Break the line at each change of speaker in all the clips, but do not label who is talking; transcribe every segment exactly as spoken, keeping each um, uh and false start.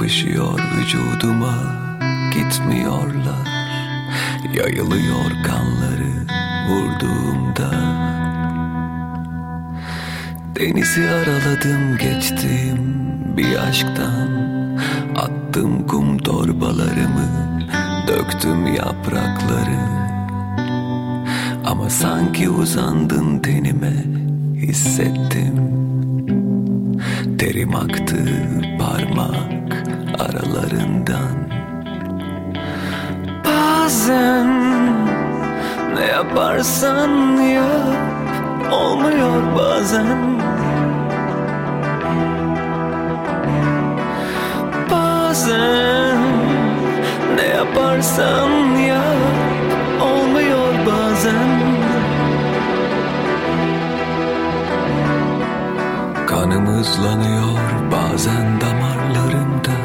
yapışıyor vücuduma, gitmiyorlar. Yayılıyor kanları vurduğumda. Denizi araladım geçtim bir aşktan. Attım kum torbalarımı, döktüm yaprakları. Ama sanki uzandın tenime, hissettim. Terim aktı parmak aralarından. Bazen ne yaparsan yap, olmuyor bazen. Bazen ne yaparsan yap, olmuyor bazen. Kanım hızlanıyor bazen damarlarımda.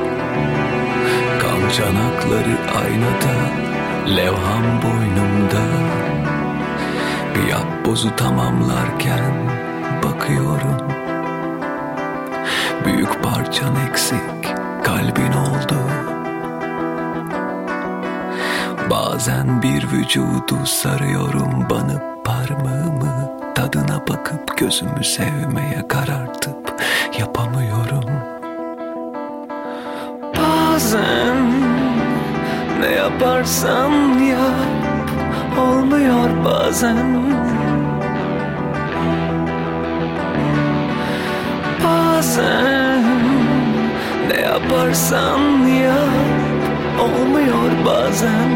Kan çanakları aynada, levham boynumda. Bir yapbozu tamamlarken bakıyorum. Büyük parçan eksik, kalbin oldu. Bazen bir vücudu sarıyorum, banıp parmağımı. Tadına bakıp gözümü sevmeye karartıp yapamıyorum. Bazen ne yaparsan yap, olmuyor bazen. Bazen ne yaparsan yap, olmuyor bazen.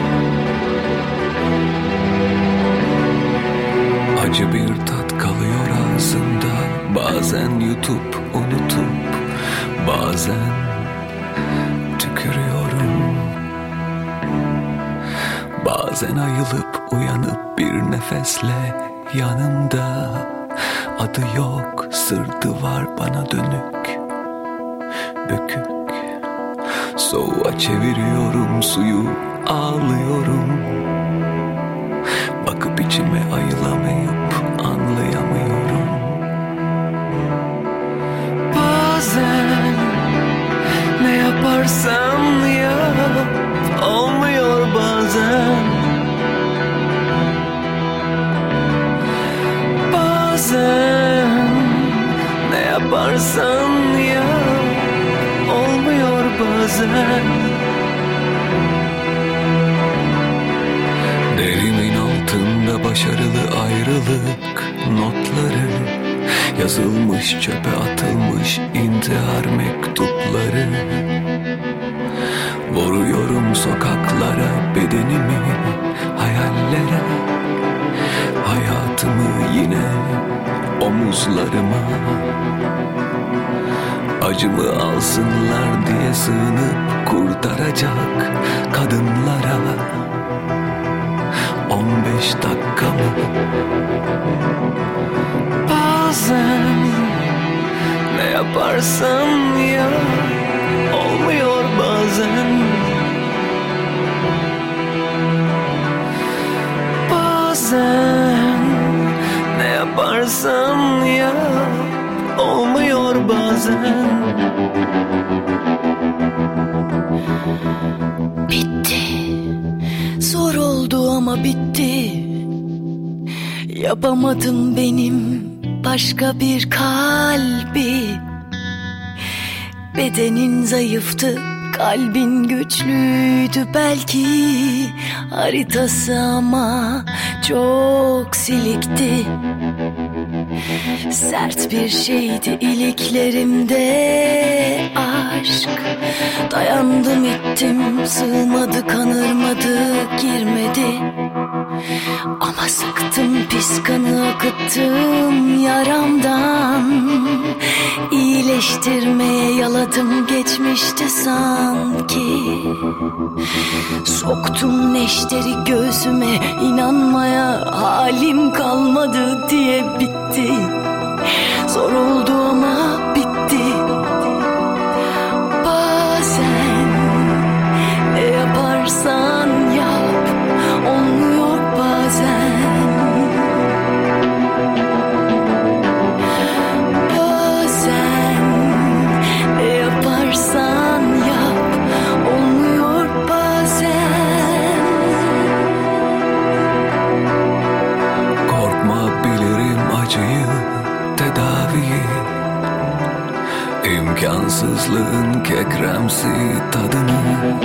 Acı bir tat kalıyor ağzımda. Bazen yutup unutup, bazen tükürüyorum. Bazen ayılıp uyanıp bir nefesle yanımda. Adı yok, sırtı var bana dönük, bükük. Soğuğa çeviriyorum suyu, ağlıyorum. Bakıp içime ayılamayıp anlayamıyorum. Bazen ne yaparsan yap, olmuyor bazen. Bazen ne yaparsan yap, olmuyor bazen. Derimin altında başarılı ayrılık notları, yazılmış çöpe atılmış intihar mektupları. Vuruyorum sokaklara bedenimi, hayallere. Hayatımı yine omuzlarıma. Acımı alsınlar diye sığınıp kurtaracak kadınlara. On beş dakika mı? Bazen ne yaparsan yap, olmuyor bazen. Bazen ne yaparsan yap, olmuyor bazen.
Bitti, zor oldu ama bitti. Yapamadım benim başka bir kalbi. Bedenin zayıftı, kalbin güçlüydü belki. Haritası ama çok silikti. Sert bir şeydi iliklerimde aşk. Dayandım ettim, sığmadı, kanırmadı, girmedi. Ama sıktım pis kanı, akıttım yaramdan. İyileştirmeye yaladım, geçmişti sanki. Soktum neşteri göğsüme, inanmaya halim kalmadı diye bitti. Zor oldu ama bitti. Bazen ne yaparsan yap, olmuyor bazen. Bazen ne yaparsan
yalnızlığın kekremsi tadını.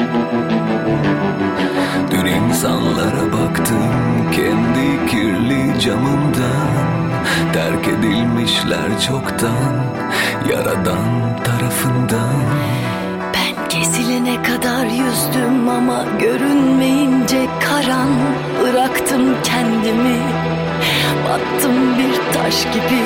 Dün insanlara baktım kendi kirli camımdan. Terk edilmişler çoktan Yaradan tarafından.
Ben kesilene kadar yüzdüm ama görünmeyince karan. Bıraktım kendimi, battım bir taş gibi.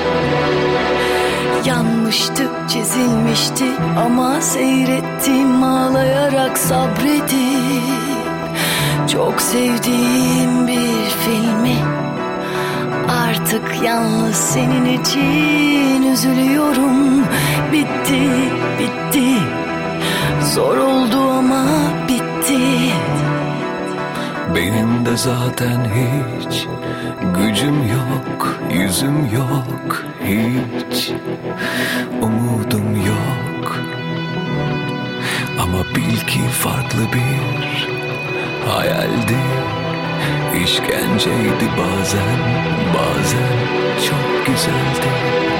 Yanmıştı, çizilmişti ama seyrettim ağlayarak sabredip. Çok sevdiğim bir filmi artık yalnız senin için üzülüyorum. Bitti, bitti. Zor oldu ama bitti.
Benim de zaten hiç gücüm yok, yüzüm yok, hiç umudum yok. Ama bil ki farklı bir hayaldi, işkenceydi bazen, bazen çok güzeldi.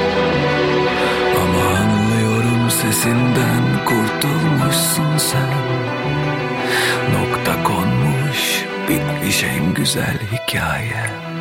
Ama anlıyorum sesinden kurtulmuşsun sen. Nokta konmuş, bitmiş en güzel hikaye.